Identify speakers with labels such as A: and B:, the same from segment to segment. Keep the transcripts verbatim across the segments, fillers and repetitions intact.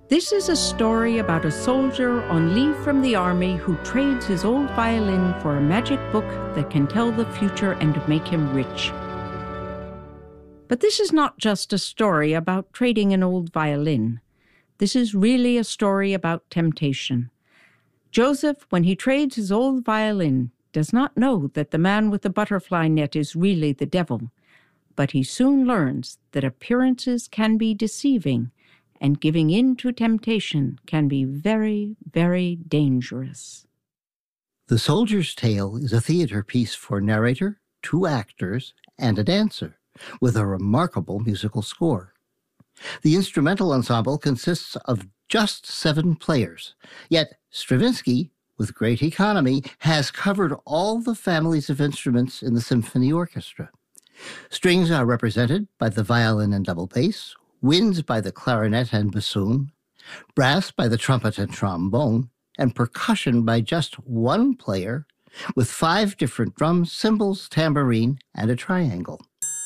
A: This is a story about a soldier on leave from the army who trades his old violin for a magic book that can tell the future and make him rich. But this is not just a story about trading an old violin. This is really a story about temptation. Joseph, when he trades his old violin, does not know that the man with the butterfly net is really the devil, but he soon learns that appearances can be deceiving, and giving in to temptation can be very, very dangerous.
B: The Soldier's Tale is a theater piece for narrator, two actors, and a dancer, with a remarkable musical score. The instrumental ensemble consists of just seven players, yet Stravinsky, with great economy, has covered all the families of instruments in the symphony orchestra. Strings are represented by the violin and double bass, winds by the clarinet and bassoon, brass by the trumpet and trombone, and percussion by just one player, with five different drums, cymbals, tambourine, and a triangle.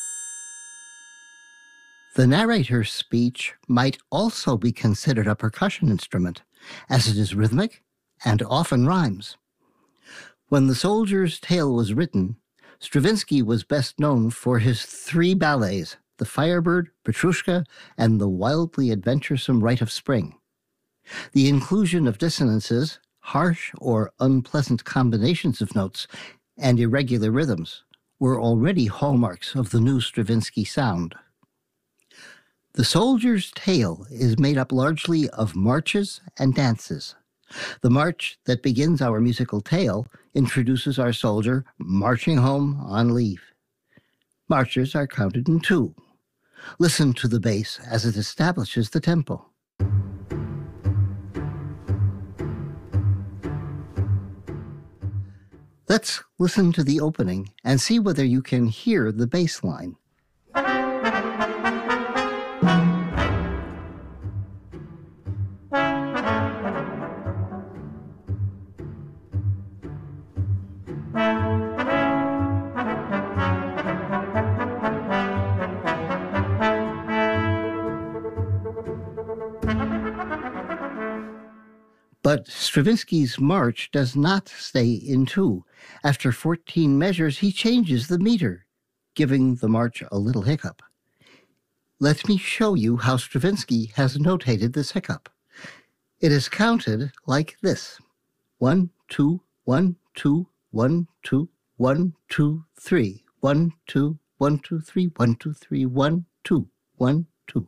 B: The narrator's speech might also be considered a percussion instrument, as it is rhythmic and often rhymes. When The Soldier's Tale was written, Stravinsky was best known for his three ballets, The Firebird, Petrushka, and The Wildly Adventuresome Rite of Spring. The inclusion of dissonances, harsh or unpleasant combinations of notes, and irregular rhythms were already hallmarks of the new Stravinsky sound. The Soldier's Tale is made up largely of marches and dances. The march that begins our musical tale introduces our soldier marching home on leave. Marches are counted in two. Listen to the bass as it establishes the tempo. Let's listen to the opening and see whether you can hear the bass line. But Stravinsky's march does not stay in two. After fourteen measures, he changes the meter, giving the march a little hiccup. Let me show you how Stravinsky has notated this hiccup. It is counted like this. One, two, one, two, one, two, one, two, three. One, two, one, two, three, one, two, three, one, two, one, two.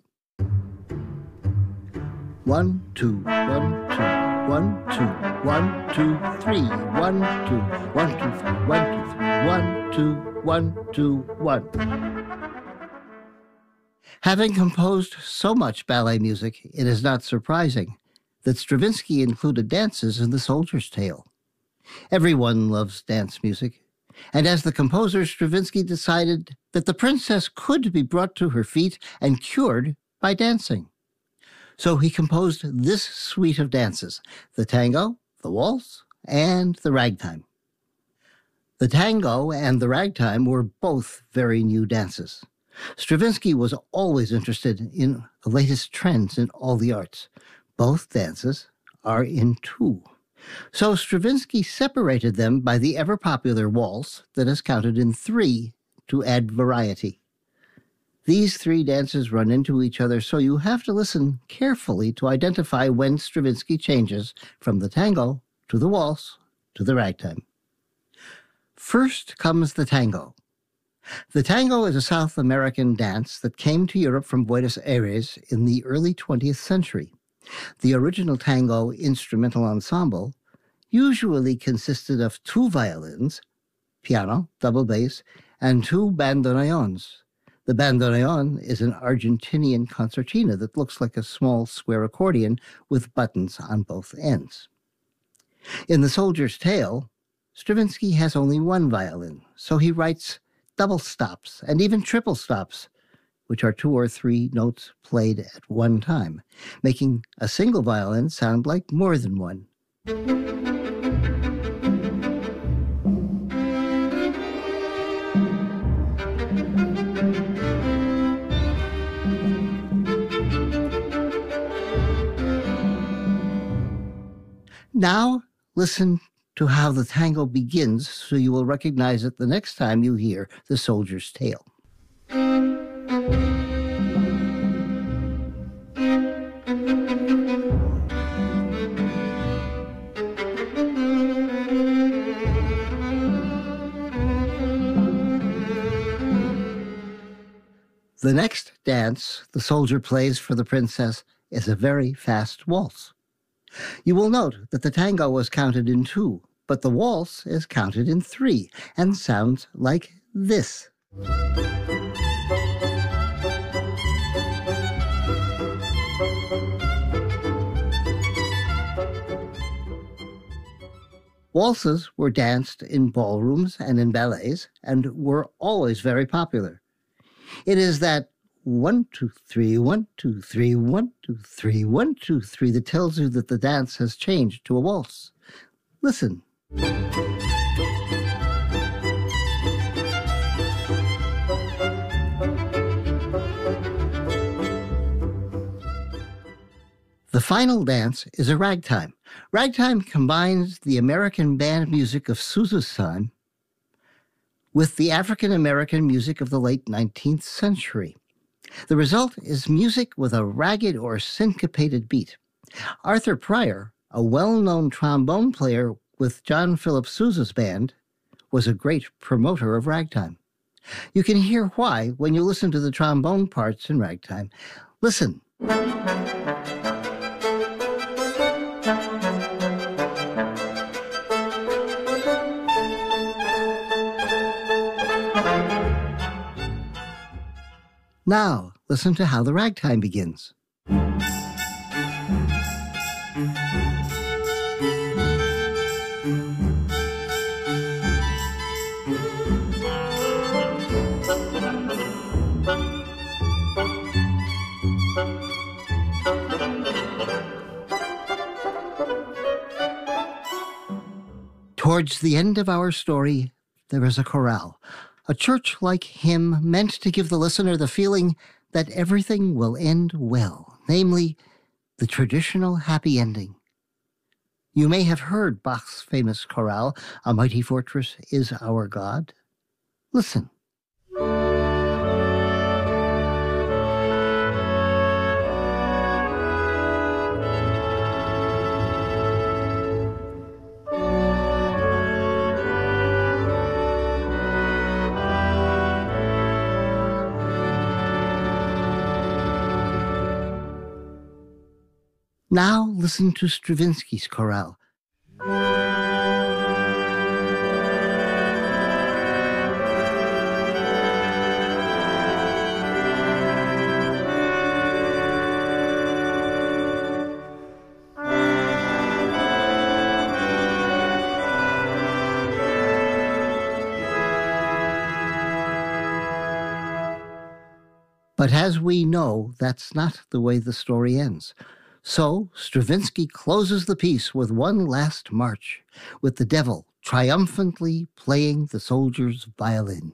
B: One, two, one, two. One, two, one, two, three, one, two, one, two, three, one, two, three, one, two, one, two, one. Having composed so much ballet music, it is not surprising that Stravinsky included dances in The Soldier's Tale. Everyone loves dance music, and as the composer, Stravinsky decided that the princess could be brought to her feet and cured by dancing. So he composed this suite of dances, the tango, the waltz, and the ragtime. The tango and the ragtime were both very new dances. Stravinsky was always interested in the latest trends in all the arts. Both dances are in two. So Stravinsky separated them by the ever-popular waltz that is counted in three to add variety. These three dances run into each other, so you have to listen carefully to identify when Stravinsky changes from the tango to the waltz to the ragtime. First comes the tango. The tango is a South American dance that came to Europe from Buenos Aires in the early twentieth century. The original tango instrumental ensemble usually consisted of two violins, piano, double bass, and two bandoneons. The bandoneon is an Argentinian concertina that looks like a small square accordion with buttons on both ends. In The Soldier's Tale, Stravinsky has only one violin, so he writes double stops and even triple stops, which are two or three notes played at one time, making a single violin sound like more than one. Now, listen to how the tango begins so you will recognize it the next time you hear the soldier's tale. The next dance the soldier plays for the princess is a very fast waltz. You will note that the tango was counted in two, but the waltz is counted in three and sounds like this. Waltzes were danced in ballrooms and in ballets and were always very popular. It is that one, two, three, one, two, three, one, two, three, one, two, three that tells you that the dance has changed to a waltz. Listen. The final dance is a ragtime. Ragtime combines the American band music of Sousa's time with the African-American music of the late nineteenth century. The result is music with a ragged or syncopated beat. Arthur Pryor, a well-known trombone player with John Philip Sousa's band, was a great promoter of ragtime. You can hear why when you listen to the trombone parts in ragtime. Listen. Now, listen to how the ragtime begins. Towards the end of our story, there is a chorale. A church-like hymn meant to give the listener the feeling that everything will end well, namely, the traditional happy ending. You may have heard Bach's famous chorale, "A Mighty Fortress is Our God." Listen. Now listen to Stravinsky's chorale. But as we know, that's not the way the story ends. So Stravinsky closes the piece with one last march, with the devil triumphantly playing the soldier's violin.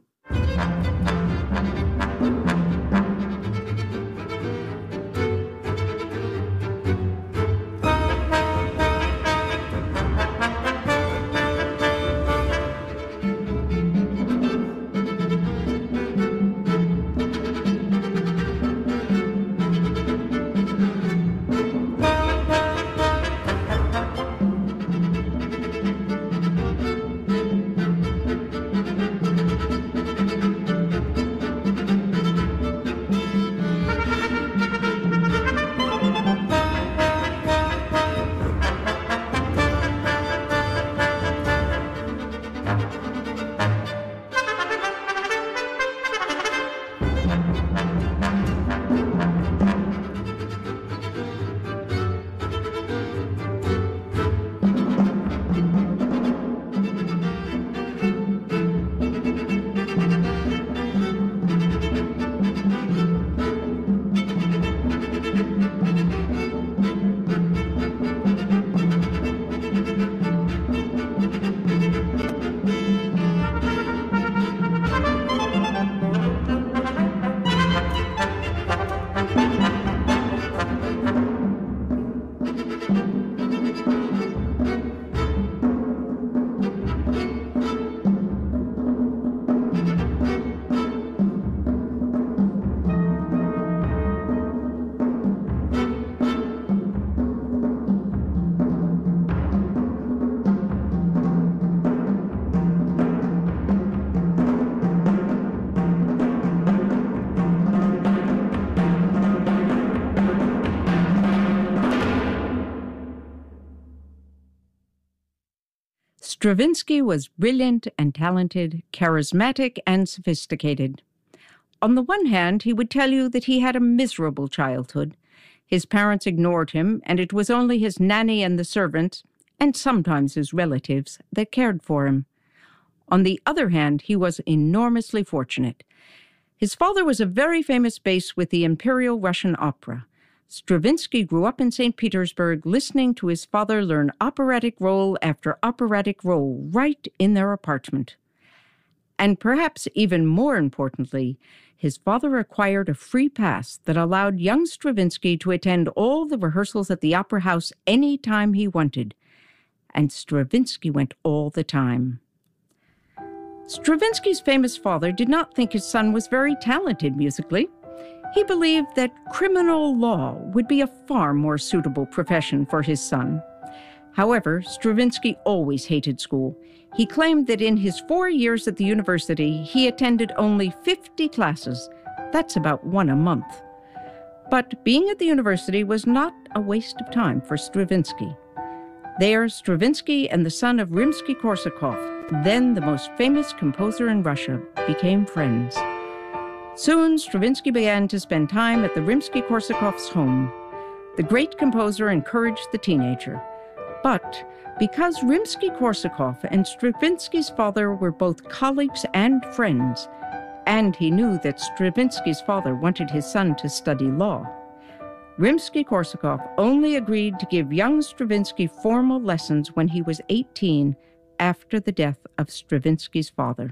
A: Stravinsky was brilliant and talented, charismatic and sophisticated. On the one hand, he would tell you that he had a miserable childhood. His parents ignored him, and it was only his nanny and the servants, and sometimes his relatives, that cared for him. On the other hand, he was enormously fortunate. His father was a very famous bass with the Imperial Russian Opera. Stravinsky grew up in Saint Petersburg, listening to his father learn operatic role after operatic role right in their apartment. And perhaps even more importantly, his father acquired a free pass that allowed young Stravinsky to attend all the rehearsals at the Opera House any time he wanted. And Stravinsky went all the time. Stravinsky's famous father did not think his son was very talented musically. He believed that criminal law would be a far more suitable profession for his son. However, Stravinsky always hated school. He claimed that in his four years at the university, he attended only fifty classes. That's about one a month. But being at the university was not a waste of time for Stravinsky. There, Stravinsky and the son of Rimsky-Korsakov, then the most famous composer in Russia, became friends. Soon, Stravinsky began to spend time at the Rimsky-Korsakov's home. The great composer encouraged the teenager. But because Rimsky-Korsakov and Stravinsky's father were both colleagues and friends, and he knew that Stravinsky's father wanted his son to study law, Rimsky-Korsakov only agreed to give young Stravinsky formal lessons when he was eighteen, after the death of Stravinsky's father.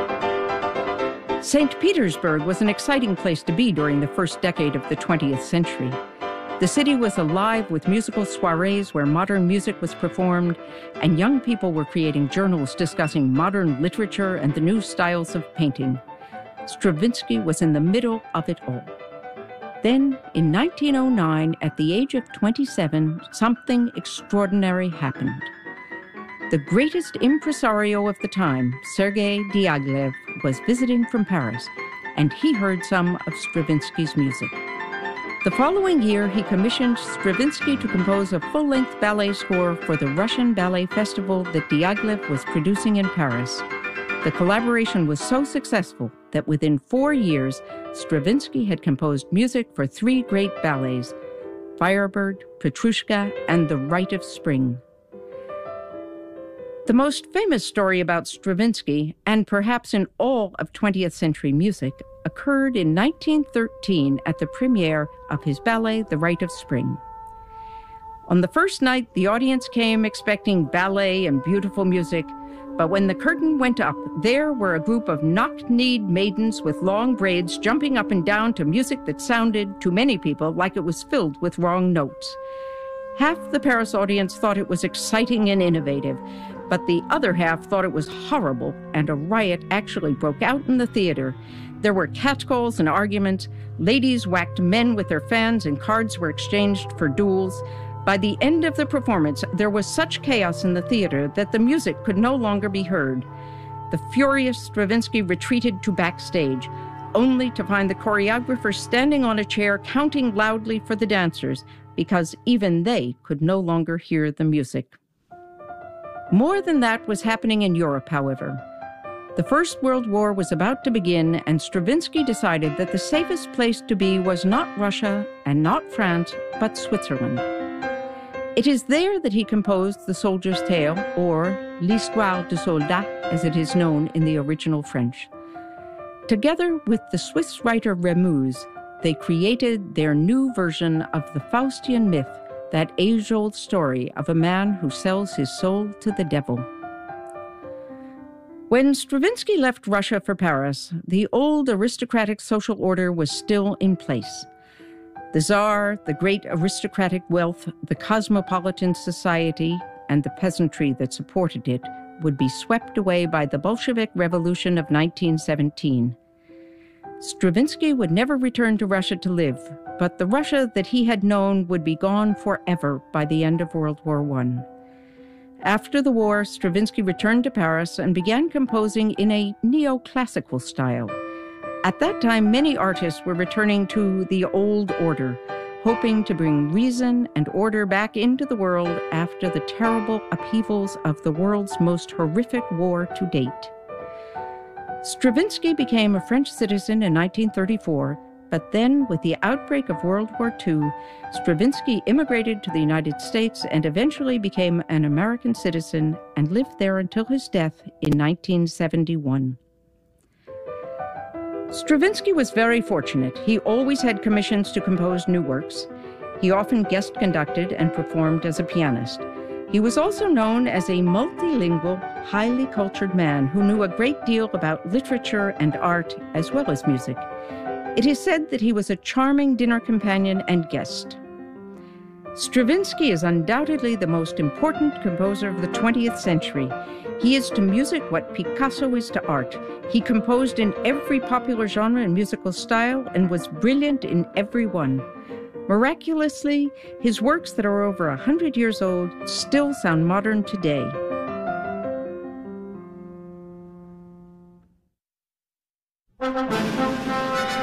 A: Saint Petersburg was an exciting place to be during the first decade of the twentieth century. The city was alive with musical soirees where modern music was performed, and young people were creating journals discussing modern literature and the new styles of painting. Stravinsky was in the middle of it all. Then, in nineteen oh nine, at the age of twenty-seven, something extraordinary happened. The greatest impresario of the time, Sergei Diaghilev, was visiting from Paris, and he heard some of Stravinsky's music. The following year, he commissioned Stravinsky to compose a full-length ballet score for the Russian Ballet Festival that Diaghilev was producing in Paris. The collaboration was so successful that within four years, Stravinsky had composed music for three great ballets, Firebird, Petrushka, and The Rite of Spring. The most famous story about Stravinsky, and perhaps in all of twentieth century music, occurred in nineteen thirteen at the premiere of his ballet, The Rite of Spring. On the first night, the audience came expecting ballet and beautiful music, but when the curtain went up, there were a group of knock-kneed maidens with long braids jumping up and down to music that sounded, to many people, like it was filled with wrong notes. Half the Paris audience thought it was exciting and innovative, but the other half thought it was horrible, and a riot actually broke out in the theater. There were catcalls and arguments. Ladies whacked men with their fans, and cards were exchanged for duels. By the end of the performance, there was such chaos in the theater that the music could no longer be heard. The furious Stravinsky retreated to backstage, only to find the choreographer standing on a chair counting loudly for the dancers, because even they could no longer hear the music. More than that was happening in Europe, however. The First World War was about to begin, and Stravinsky decided that the safest place to be was not Russia and not France, but Switzerland. It is there that he composed The Soldier's Tale, or L'Histoire du Soldat, as it is known in the original French. Together with the Swiss writer Remus, they created their new version of the Faustian myth, that age-old story of a man who sells his soul to the devil. When Stravinsky left Russia for Paris, the old aristocratic social order was still in place. The Tsar, the great aristocratic wealth, the cosmopolitan society, and the peasantry that supported it would be swept away by the Bolshevik Revolution of nineteen seventeen. Stravinsky would never return to Russia to live, but the Russia that he had known would be gone forever by the end of World War One. After the war, Stravinsky returned to Paris and began composing in a neoclassical style. At that time, many artists were returning to the old order, hoping to bring reason and order back into the world after the terrible upheavals of the world's most horrific war to date. Stravinsky became a French citizen in nineteen thirty-four, but then, with the outbreak of World War Two, Stravinsky immigrated to the United States and eventually became an American citizen and lived there until his death in nineteen seventy-one. Stravinsky was very fortunate. He always had commissions to compose new works. He often guest conducted and performed as a pianist. He was also known as a multilingual, highly cultured man who knew a great deal about literature and art as well as music. It is said that he was a charming dinner companion and guest. Stravinsky is undoubtedly the most important composer of the twentieth century. He is to music what Picasso is to art. He composed in every popular genre and musical style and was brilliant in every one. Miraculously, his works that are over a hundred years old still sound modern today.